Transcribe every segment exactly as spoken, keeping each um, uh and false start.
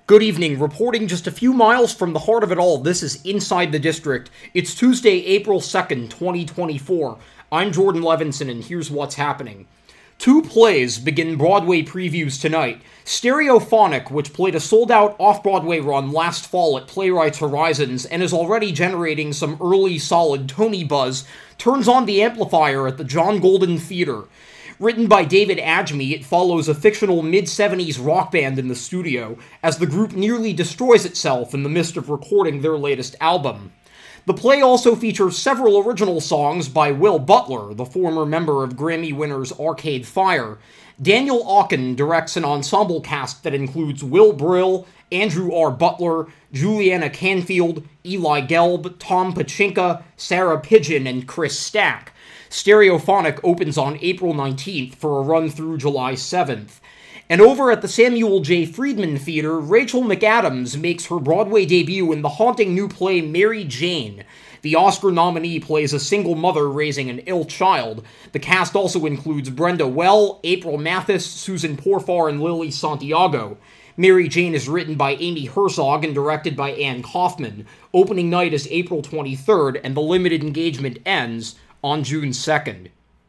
Good evening. Reporting just a few miles from the heart of it all, this is Inside the District. It's Tuesday, April second, twenty twenty-four. I'm Jordan Levinson, and here's what's happening. Two plays begin Broadway previews tonight. Stereophonic, which played a sold-out off-Broadway run last fall at Playwrights Horizons and is already generating some early solid Tony buzz, turns on the amplifier at the John Golden Theater. Written by David Adjemi, it follows a fictional mid-seventies rock band in the studio, as the group nearly destroys itself in the midst of recording their latest album. The play also features several original songs by Will Butler, the former member of Grammy winners Arcade Fire. Daniel Auken directs an ensemble cast that includes Will Brill, Andrew R. Butler, Juliana Canfield, Eli Gelb, Tom Pachinka, Sarah Pidgeon, and Chris Stack. Stereophonic opens on April nineteenth for a run through July seventh. And over at the Samuel J. Friedman Theater, Rachel McAdams makes her Broadway debut in the haunting new play Mary Jane. The Oscar nominee plays a single mother raising an ill child. The cast also includes Brenda Well, April Mathis, Susan Porfar, and Lily Santiago. Mary Jane is written by Amy Herzog and directed by Anne Kaufman. Opening night is April twenty-third, and the limited engagement ends on June second.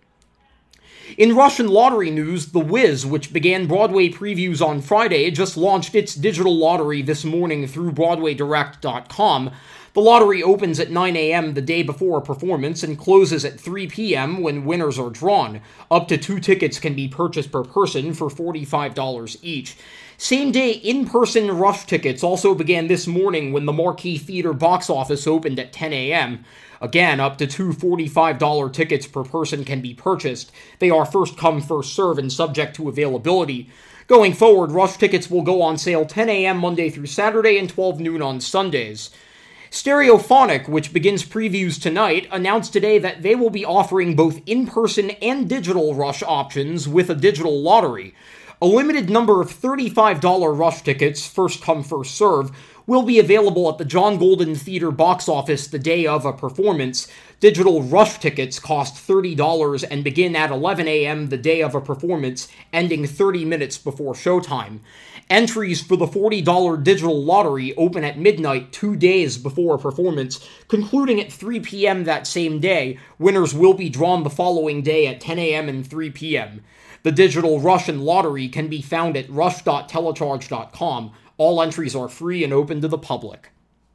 In Russian lottery news, The Wiz, which began Broadway previews on Friday, just launched its digital lottery this morning through Broadway Direct dot com. The lottery opens at nine a.m. the day before a performance and closes at three p.m. when winners are drawn. Up to two tickets can be purchased per person for forty-five dollars each. Same-day in-person Rush tickets also began this morning when the Marquee Theater box office opened at ten a.m. Again, up to two forty-five dollars tickets per person can be purchased. They are first come, first serve, and subject to availability. Going forward, Rush tickets will go on sale ten a.m. Monday through Saturday and twelve noon on Sundays. Stereophonic, which begins previews tonight, announced today that they will be offering both in-person and digital Rush options with a digital lottery. A limited number of thirty-five dollars Rush tickets, first come, first serve, will be available at the John Golden Theater box office the day of a performance. Digital Rush tickets cost thirty dollars and begin at eleven a.m. the day of a performance, ending thirty minutes before showtime. Entries for the forty dollars digital lottery open at midnight two days before a performance, concluding at three p.m. that same day. Winners will be drawn the following day at ten a.m. and three p.m. The digital Russian lottery can be found at rush dot telecharge dot com. All entries are free and open to the public.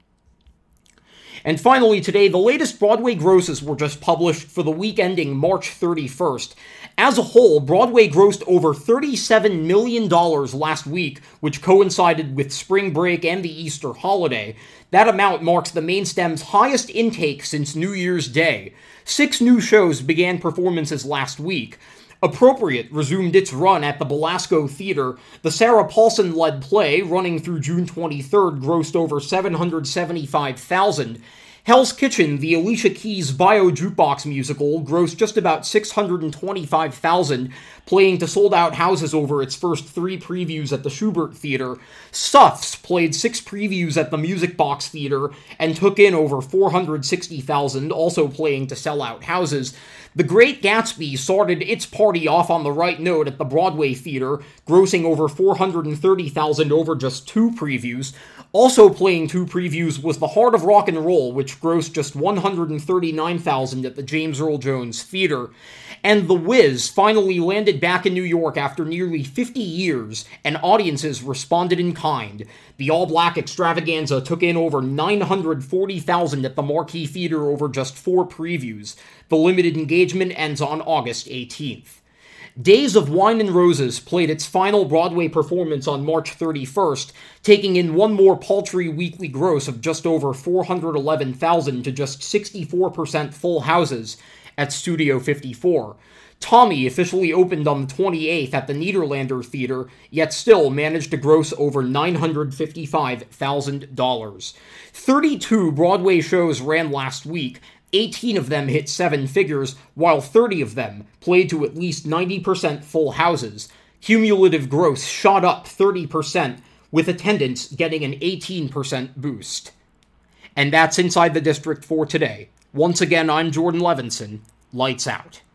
And finally today, the latest Broadway grosses were just published for the week ending March thirty-first. As a whole, Broadway grossed over thirty-seven million dollars last week, which coincided with spring break and the Easter holiday. That amount marks the main stem's highest intake since New Year's Day. Six new shows began performances last week. Appropriate resumed its run at the Belasco Theater. The Sarah Paulson-led play, running through June twenty-third, grossed over seven hundred seventy-five thousand dollars. Hell's Kitchen, the Alicia Keys bio jukebox musical, grossed just about six hundred twenty-five thousand dollars, playing to sold-out houses over its first three previews at the Schubert Theater. Suffs played six previews at the Music Box Theater and took in over four hundred sixty thousand dollars, also playing to sell-out houses. The Great Gatsby started its party off on the right note at the Broadway Theater, grossing over four hundred thirty thousand dollars over just two previews. Also playing two previews was The Heart of Rock and Roll, which grossed just one hundred thirty-nine thousand dollars at the James Earl Jones Theater. And The Wiz finally landed back in New York after nearly fifty years, and audiences responded in kind. The all-black extravaganza took in over nine hundred forty thousand dollars at the Marquee Theater over just four previews. The limited engagement ends on August eighteenth. Days of Wine and Roses played its final Broadway performance on March thirty-first, taking in one more paltry weekly gross of just over four hundred eleven thousand dollars to just sixty-four percent full houses at Studio fifty-four. Tommy officially opened on the twenty-eighth at the Nederlander Theater, yet still managed to gross over nine hundred fifty-five thousand dollars. thirty-two Broadway shows ran last week. eighteen of them hit seven figures, while thirty of them played to at least ninety percent full houses. Cumulative gross shot up thirty percent, with attendance getting an eighteen percent boost. And that's Inside the District for today. Once again, I'm Jordan Levinson. Lights out.